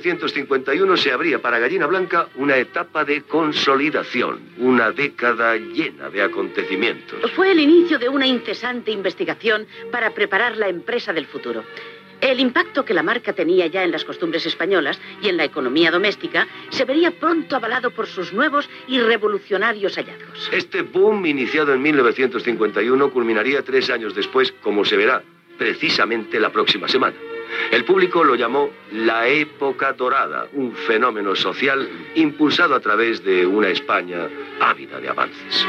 1951 se abría para Gallina Blanca una etapa de consolidación, una década llena de acontecimientos. Fue el inicio de una incesante investigación para preparar la empresa del futuro. El impacto que la marca tenía ya en las costumbres españolas y en la economía doméstica se vería pronto avalado por sus nuevos y revolucionarios hallazgos. Este boom, iniciado en 1951, culminaría 3 años después, como se verá precisamente la próxima semana. El público lo llamó la época dorada, un fenómeno social impulsado a través de una España ávida de avances.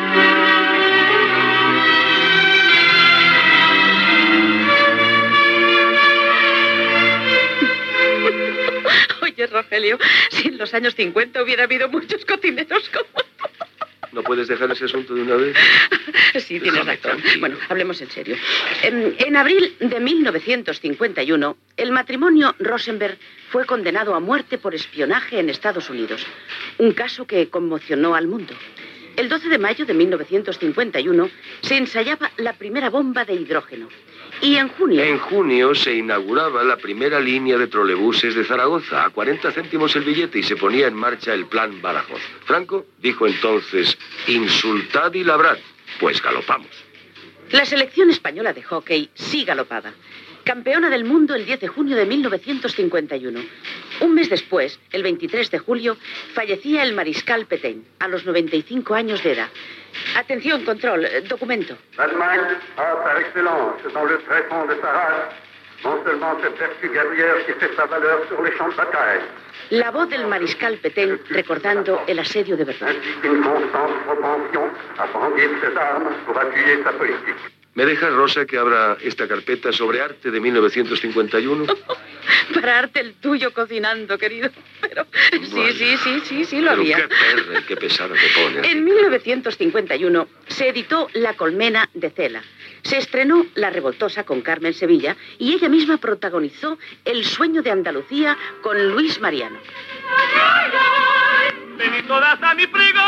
Oye, Rogelio, si en los años 50 hubiera habido muchos cocineros como tú. ¿No puedes dejar ese asunto de una vez? Sí, tienes razón. Bueno, hablemos en serio. En abril de 1951, el matrimonio Rosenberg fue condenado a muerte por espionaje en Estados Unidos. Un caso que conmocionó al mundo. El 12 de mayo de 1951 se ensayaba la primera bomba de hidrógeno. Y en junio... En junio se inauguraba la primera línea de trolebuses de Zaragoza, a 40 céntimos el billete, y se ponía en marcha el Plan Badajoz. Franco dijo entonces: insultad y labrad, pues galopamos. La selección española de hockey sí galopaba. Campeona del mundo el 10 de junio de 1951. Un mes después, el 23 de julio, fallecía el mariscal Pétain, a los 95 años de edad. Atención, control, documento. L'Allemagne a par excellence dans le tréfonds de sa race, non seulement cette vertu guerrière qui fait sa valeur sur les champs de bataille. La voz del mariscal Pétain recordando el asedio de Verdun. Ainsi qu'une constante propension à brandir ses armes pour appuyer sa politique. ¿Me dejas, Rosa, que abra esta carpeta sobre arte de 1951? Para arte el tuyo cocinando, querido. Pero sí, lo había. Pero qué perra, qué pesada te pones. En 1951 se editó La colmena de Cela. Se estrenó La revoltosa con Carmen Sevilla y ella misma protagonizó El sueño de Andalucía con Luis Mariano. Venid todas a mi pregón.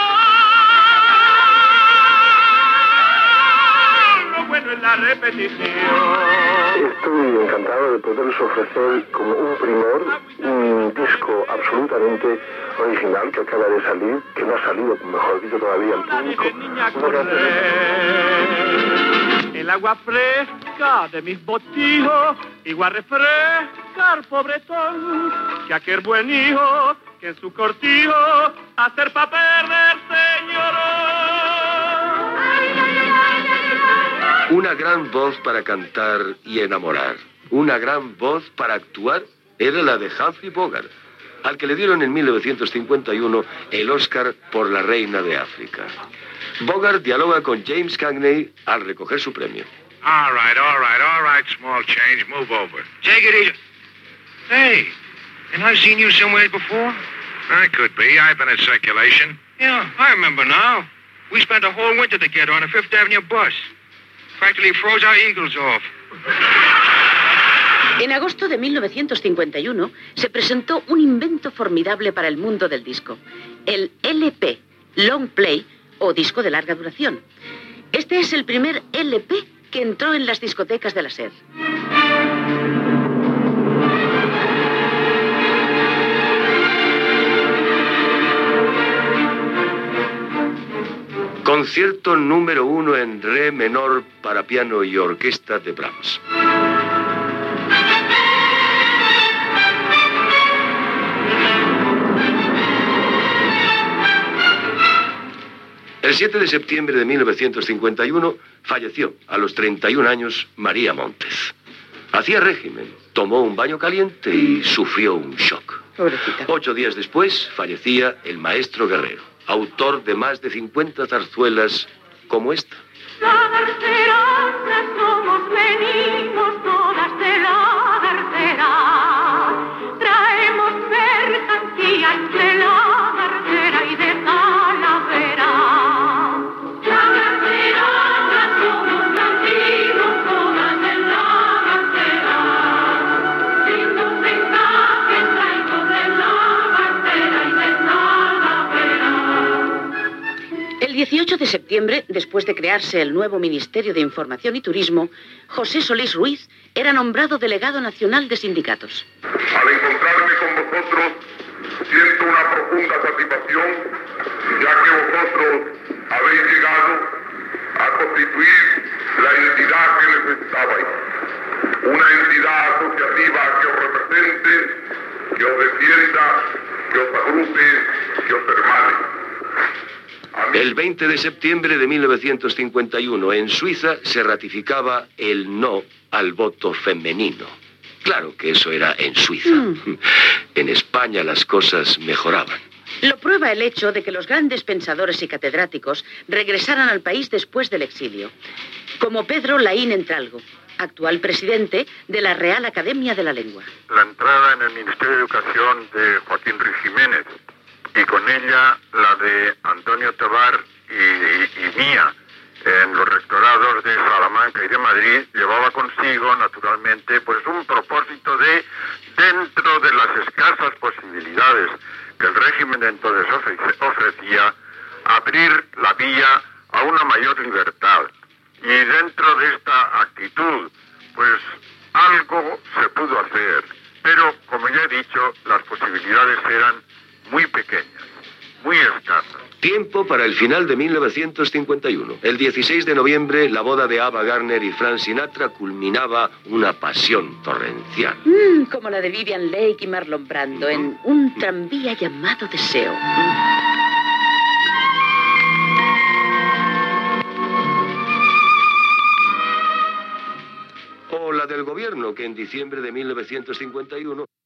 Bueno, en la repetición. Estoy encantado de poderles ofrecer como un primor un disco absolutamente original que acaba de salir, que no ha salido, mejor dicho, todavía al público. El agua fresca de mis botijos igual refrescar pobretón que aquel buen hijo que en su cortijo hacer pa' perder señorón. Una gran voz para cantar y enamorar, una gran voz para actuar, era la de Humphrey Bogart, al que le dieron en 1951 el Oscar por La Reina de África. Bogart dialoga con James Cagney al recoger su premio. All right, small change, move over. Take it easy. Hey, and I've seen you somewhere before? I could be, I've been in circulation. Yeah, I remember now. We spent a whole winter together on a Fifth Avenue bus. Practically froze our eagles off. En agosto de 1951 se presentó un invento formidable para el mundo del disco, el LP, Long Play o disco de larga duración. Este es el primer LP que entró en las discotecas de la SER. Concierto número 1 en re menor para piano y orquesta de Brahms. El 7 de septiembre de 1951 falleció a los 31 años María Montes. Hacía régimen, tomó un baño caliente y sufrió un shock. Pobrecita. 8 días después fallecía el maestro Guerrero, autor de más de 50 zarzuelas como esta. La garcera, somos venimos todas de la garcera. Traemos mercancías de la garcera y de Talavera. La garcera, somos nacidos todas de la garcera. Lindos encajes traigo de la garcera y de Talavera. El 18 de septiembre, después de crearse el nuevo Ministerio de Información y Turismo, José Solís Ruiz era nombrado delegado nacional de sindicatos. Al encontrarme con vosotros nosotros siento una profunda satisfacción, ya que vosotros habéis llegado a constituir la entidad que necesitabais. Una entidad asociativa que os represente, que os defienda, que os agrupe, que os hermane. El 20 de septiembre de 1951, en Suiza, se ratificaba el no al voto femenino. Claro que eso era en Suiza. En España las cosas mejoraban. Lo prueba el hecho de que los grandes pensadores y catedráticos regresaran al país después del exilio, como Pedro Laín Entralgo, actual presidente de la Real Academia de la Lengua. La entrada en el Ministerio de Educación de Joaquín Ruiz Jiménez y con ella la de Antonio Tobar y mía en los rectorados de Salamanca y de Madrid llevaba consigo, naturalmente, pues un propósito de, dentro de las escasas posibilidades que el régimen de entonces ofrecía, abrir la vía a una mayor libertad. Y dentro de esta actitud, pues algo se pudo hacer, pero como ya he dicho, las posibilidades eran muy pequeñas, muy escasas. Tiempo para el final de 1951. El 16 de noviembre, la boda de Ava Gardner y Frank Sinatra culminaba una pasión torrencial. Como la de Vivian Leigh y Marlon Brando en Un tranvía llamado Deseo. O la del gobierno, que en diciembre de 1951...